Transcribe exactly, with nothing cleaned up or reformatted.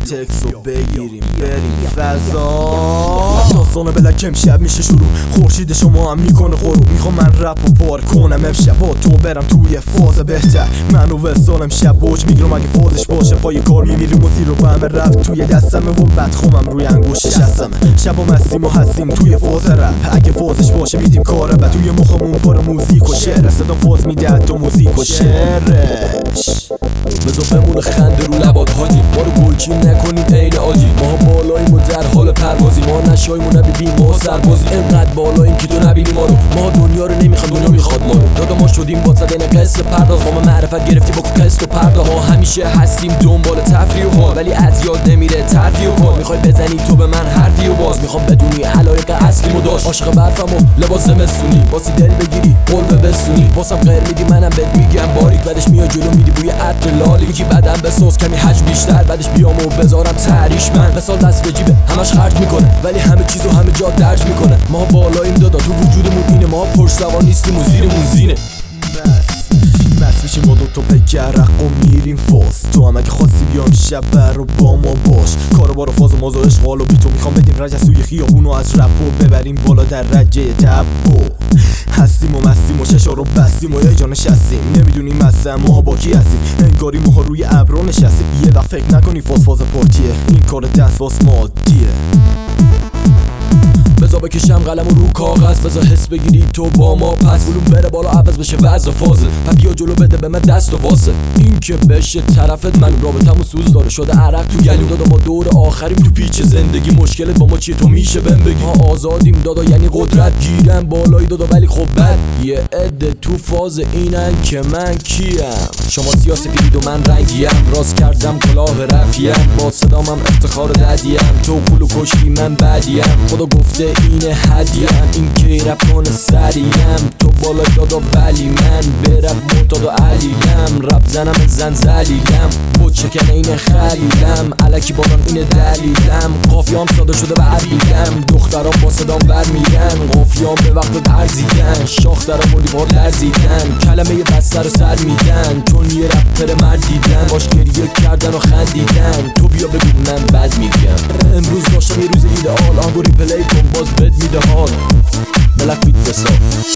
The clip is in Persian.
تکسو بگیریم بریم فضا. داستان بلک امشب میشه شروع، خورشید شما هم میکنه غروب. میخوام من رپ و پار کنم امشب با تو برم توی فاز بهتر. من و وسال امشب بوج میگیرم اگه فازش باشه. پای کار میمیریم و زیر و بهم رپ توی دستمه و بدخوامم روی انگوشش هستمه. شب و مستیم و هستیم توی فاز رپ، اگه فازش باشه میدیم کاره و توی مخمون پر موزیک و شعر. صدا فاز میده تو موزیک و شعرش. بذار بمونه خنده رو لبات هادی، ما رو گلچین نکنید عین آجی. ما بالاییم و در حال پروازی، ما نشاییم و نبیدیم ما سربازی. انقدر بالاییم که تو نبینی ما رو، ما دنیا رو نمیخواد دنیا میخواد ما رو. دادا ما شدیم با صدین قصه پرداز، ما معرفت گرفتی با قصد و پرداز. ما همیشه هستیم دنبال تفریح و حال، ولی از یاد نمیره ترفیع و کار. میخوای بزنی تو به من حرفی و باز، میخوام بدونی علایق اصلی مو داشت. عاشق برفم و لباس زمستونی، باسی دل بگیری قلب بستونی. واسم غیر میدی منم بهت میگم باریک، بعدش میاد جلو میدی بوی عطر لالی. میگی بدم به سوس کمی حجم بیشتر، بعدش بیام و بذارم تریش. من مثال دست به جیبه همش خرج میکنه، ولی همه چیزو همه جا درج میکنه. ما بالاییم دادا تو وجودمون اینه، ما پشت سوار نیستیم و زیرمون زینه. بس میشیم با دوتا پیکر رق و میریم فاز. تو هم اگه خواستی بیام شب بر و با ما باش. کارو بارو فاز و مازو اشغال و بی تو میخوام بدیم رجس توی خیابون و از رپ و ببریم بالا در رجه تبو. هستیم و مستیم و ششا رو بستیم و یه جا نشستیم، نمیدونیم اصلا ما با کی هستیم. انگاری ماها روی ابرو نشستیم. یه وقت فکر نکنی فاز فاز پارتیه، این کار دست واس مادیه. بذار بکشم قلم رو کاغذ، بذار حس بگیری تو با ما پس. ولوم بره بالا عوض بشه وضع فازه، و بیا جلو بده به من دست و واسه. این که بشه طرفت من رابطمون سوز داره شده عرق تو گلو. دادا ما دور آخریم تو پیچ زندگی، مشکلت با ما چیه تو میشه بهم بگی. ما آزادیم دادا یعنی قدرت گیرم بالایی دادا، ولی خب بد یه عده تو فاز اینن که من کیم. شما سیاسفید و من رنگیم، راست کردم کلاه رفیم. با صدامم افتخار ددیم، تو قولو کشتی من بدیم. خدا گفته اینه هدیم، این که رپ کنه سریم. تو بالای دادا ولی من برپ معتاد و علیم. رپ زنم زن زلیلم، بود شکن اینه خلیلم. علکی بالان اینه دلیلم، قافیام ساده شده و عبیلم. دخترام با صدام برمیرن، قافیام به وقت درزیدن. شاخ درم و دیوار لرزیدن، کلمه بستر رو سر میدن. چون یه رپر مرد دیدن، باش گریه کردن و خندیدن. تو بیا بگو من بد میگم. امروز داشتم یه روز ایدئال، آنگو ریپلی کن باز بد میده حال. بلک فیت بسار